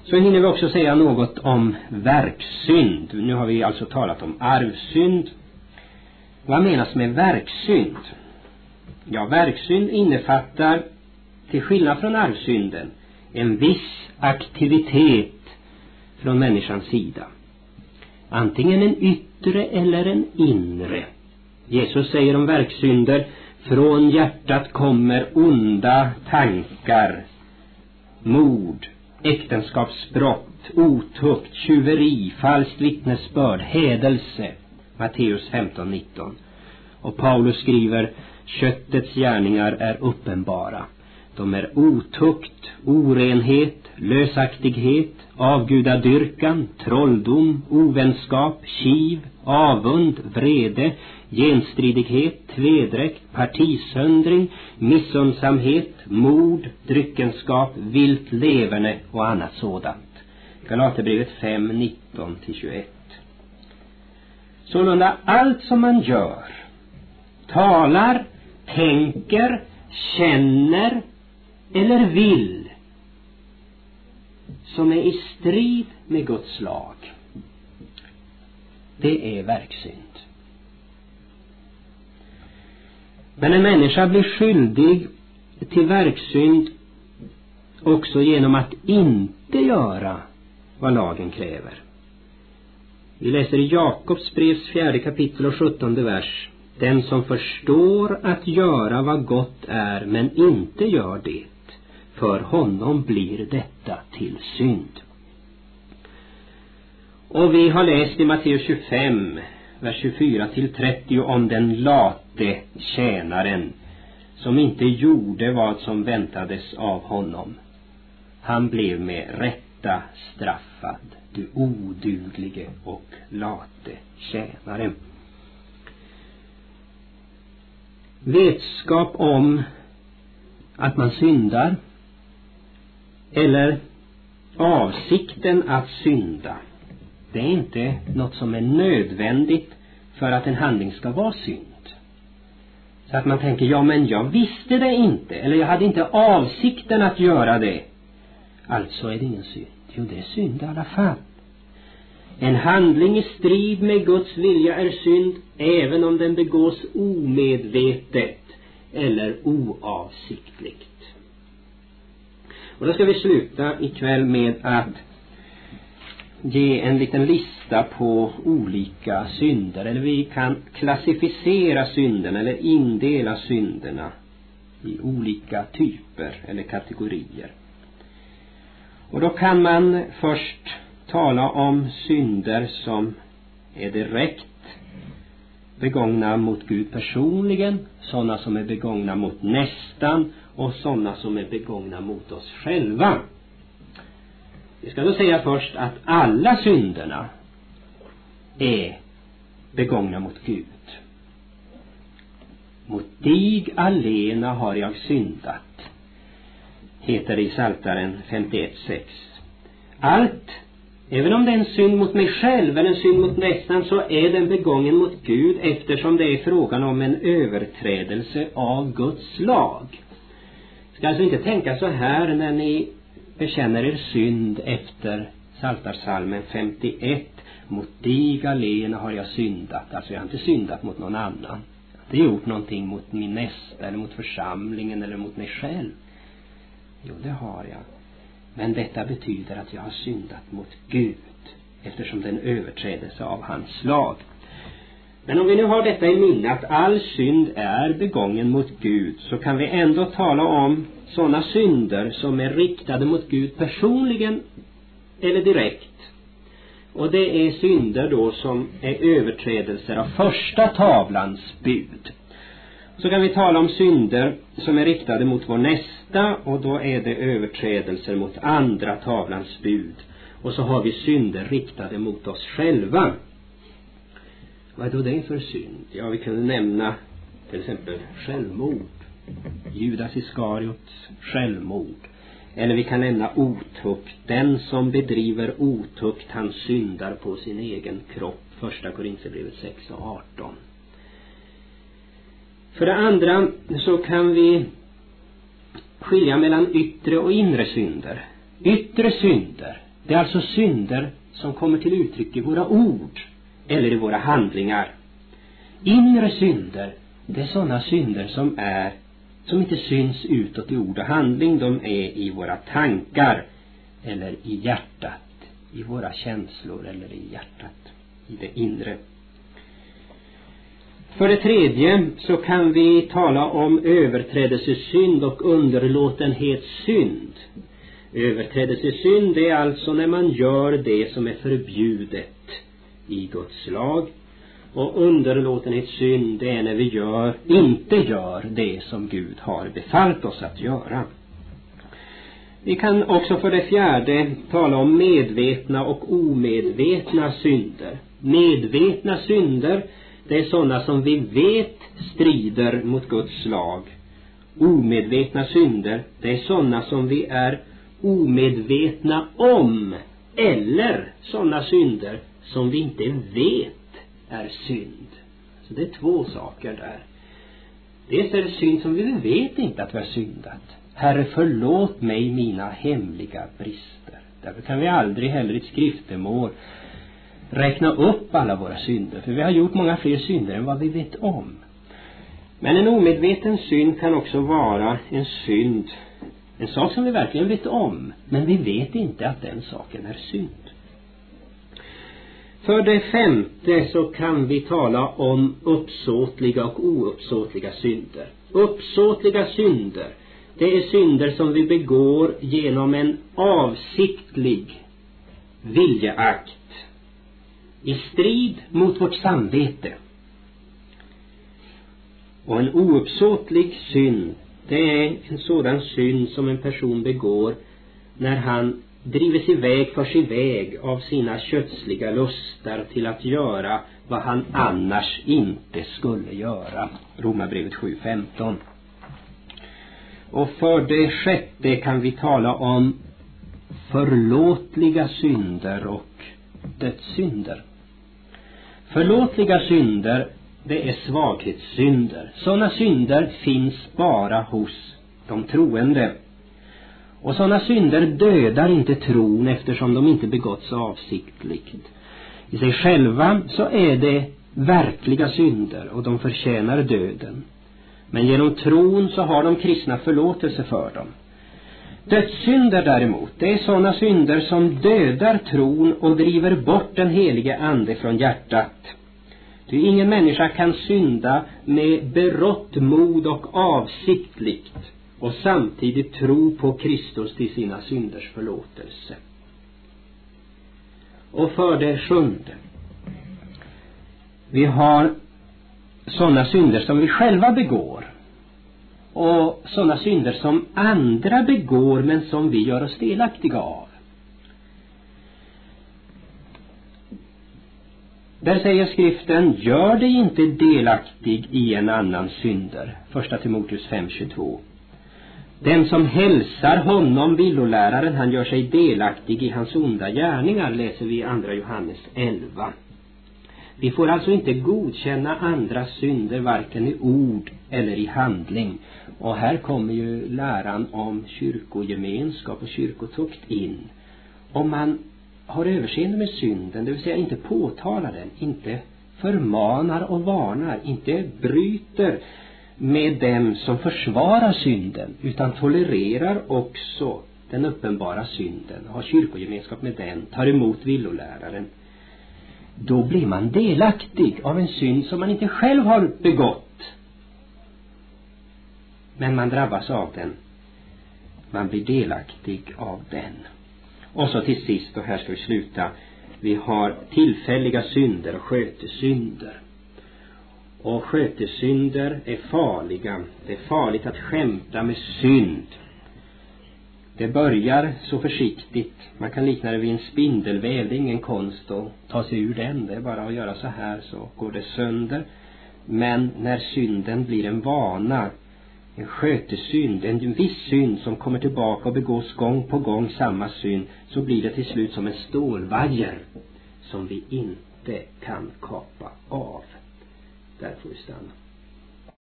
Så hinner vi också säga något om verksynd. Nu har vi alltså talat om arvsynd. Vad menas med verksynd? Ja, verksynd innefattar, till skillnad från arvsynden, en viss aktivitet från människans sida. Antingen en yttre eller en inre. Jesus säger om verksynder: från hjärtat kommer onda tankar, mord, äktenskapsbrott, otukt, tjuveri, falskt vittnesbörd, hädelse. Matteus 15:19. Och Paulus skriver: köttets gärningar är uppenbara. De är otukt, orenhet, lösaktighet, avgudadyrkan, trolldom, ovänskap, kiv, avund, vrede, genstridighet, tvedräkt, partisöndring, missundsamhet, mord, dryckenskap, vilt leverne och annat sådant. Galaterbrevet 5:19-21. Sålunda allt som man gör, talar, tänker, känner eller vill som är i strid med Guds lag, det är verksynd. Men en människa blir skyldig till verksynd också genom att inte göra vad lagen kräver. Vi läser i Jakobs brevs 4 kapitel och 17 vers: den som förstår att göra vad gott är men inte gör det, för honom blir detta till synd. Och vi har läst i Matteus 25 vers 24-30 om den late tjänaren som inte gjorde vad som väntades av honom. Han blev med rätta straffad, du oduglige och late tjänare. Vetskap om att man syndar eller avsikten att synda, det är inte något som är nödvändigt för att en handling ska vara synd. Så att man tänker, ja men jag visste det inte, eller jag hade inte avsikten att göra det, alltså är det ingen synd. Jo, det är synd i alla fall. En handling i strid med Guds vilja är synd, även om den begås omedvetet eller oavsiktligt. Och då ska vi sluta ikväll med att ge en liten lista på olika synder. Eller vi kan klassificera synderna eller indela synderna i olika typer eller kategorier. Och då kan man först tala om synder som är direkt begångna mot Gud personligen, sådana som är begångna mot nästan och sådana som är begångna mot oss själva. Vi ska då säga först att alla synderna är begångna mot Gud. Mot dig alena har jag syndat, heter det i Psaltaren 51:6. Allt, även om det är en synd mot mig själv eller en synd mot nästan, så är den begången mot Gud, eftersom det är frågan om en överträdelse av Guds lag. Ska alltså inte tänka så här när ni bekänner er synd efter Psaltarpsalmen 51. Mot dig alena har jag syndat. Alltså jag har inte syndat mot någon annan. Jag har inte gjort någonting mot min nästa eller mot församlingen eller mot mig själv. Jo, det har jag. Men detta betyder att jag har syndat mot Gud, eftersom den överträdelse av hans lag. Men om vi nu har detta i minne, att all synd är begången mot Gud, så kan vi ändå tala om sådana synder som är riktade mot Gud personligen eller direkt. Och det är synder då som är överträdelser av första tavlans bud. Så kan vi tala om synder som är riktade mot vår nästa, och då är det överträdelser mot andra tavlans bud. Och så har vi synder riktade mot oss själva. Vad är då det för synd? Ja, vi kan nämna till exempel självmord. Judas Iskariots självmord. Eller vi kan nämna otukt. Den som bedriver otukt, han syndar på sin egen kropp. 1 Korinthierbrevet 6:18. För det andra så kan vi skilja mellan yttre och inre synder. Yttre synder, Det är alltså synder som kommer till uttryck i våra ord eller i våra handlingar. Inre synder, det är sådana synder som inte syns utåt i ord och handling. De är i våra tankar eller i hjärtat, i våra känslor eller i hjärtat, i det inre. För det tredje så kan vi tala om överträdelsesynd och underlåtenhetssynd. Överträdelsesynd är alltså när man gör det som är förbjudet i Guds lag. Och underlåtenhetssynd är när vi inte gör det som Gud har befallt oss att göra. Vi kan också för det fjärde tala om medvetna och omedvetna synder. Medvetna synder, det är sådana som vi vet strider mot Guds lag. Omedvetna synder, det är sådana som vi är omedvetna om, eller sådana synder som vi inte vet är synd. Så det är två saker där. Dels är det synd som vi vet inte att vi har syndat. Herre, förlåt mig mina hemliga brister. Därför kan vi aldrig heller i ett skriftemål räkna upp alla våra synder, för vi har gjort många fler synder än vad vi vet om. Men en omedveten synd kan också vara en synd, en sak som vi verkligen vet om, men vi vet inte att den saken är synd. För det femte så kan vi tala om uppsåtliga och ouppsåtliga synder. Uppsåtliga synder, det är synder som vi begår genom en avsiktlig viljeakt i strid mot vårt samvete. Och en ouppsåtlig synd, det är en sådan synd som en person begår när han drivs förs iväg av sina kötsliga lustar till att göra vad han annars inte skulle göra. Romarbrevet 7:15. Och för det sjätte kan vi tala om förlåtliga synder och dödssynder. Förlåtliga synder, det är svaghetssynder. Sådana synder finns bara hos de troende. Och sådana synder dödar inte tron eftersom de inte begåtts avsiktligt. I sig själva så är det verkliga synder och de förtjänar döden. Men genom tron så har de kristna förlåtelse för dem. Dödssynder däremot, det är sådana synder som dödar tron och driver bort den helige ande från hjärtat. Ty ingen människa kan synda med berått mod och avsiktligt och samtidigt tro på Kristus till sina synders förlåtelse. Och för det sjunde, vi har sådana synder som vi själva begår och sådana synder som andra begår men som vi gör oss delaktiga av. Där säger skriften: gör dig inte delaktig i en annan synder. 1 Timoteus 5:22. Den som hälsar honom, villoläraren, han gör sig delaktig i hans onda gärningar, läser vi i 2 Johannes 11. Vi får alltså inte godkänna andras synder varken i ord eller i handling. Och här kommer ju läran om kyrkogemenskap och kyrkotukt in. Om man har överseende med synden, det vill säga inte påtalar den, inte förmanar och varnar, inte bryter med dem som försvarar synden, utan tolererar också den uppenbara synden, har kyrkogemenskap med den, tar emot villoläraren, då blir man delaktig av en synd som man inte själv har begått, men man drabbas av den. Man blir delaktig av den. Och så till sist, och här ska vi sluta, vi har tillfälliga synder och skötesynder. Och skötesynder är farliga. Det är farligt att skämta med synd. Det börjar så försiktigt. Man kan likna det vid en spindelväv. Det är ingen konst att ta sig ur den. Det är bara att göra så här så går det sönder. Men när synden blir en vana, en skötesynd, en viss synd som kommer tillbaka och begås gång på gång samma synd, så blir det till slut som en stålvajer som vi inte kan kapa av. Där får vi stanna.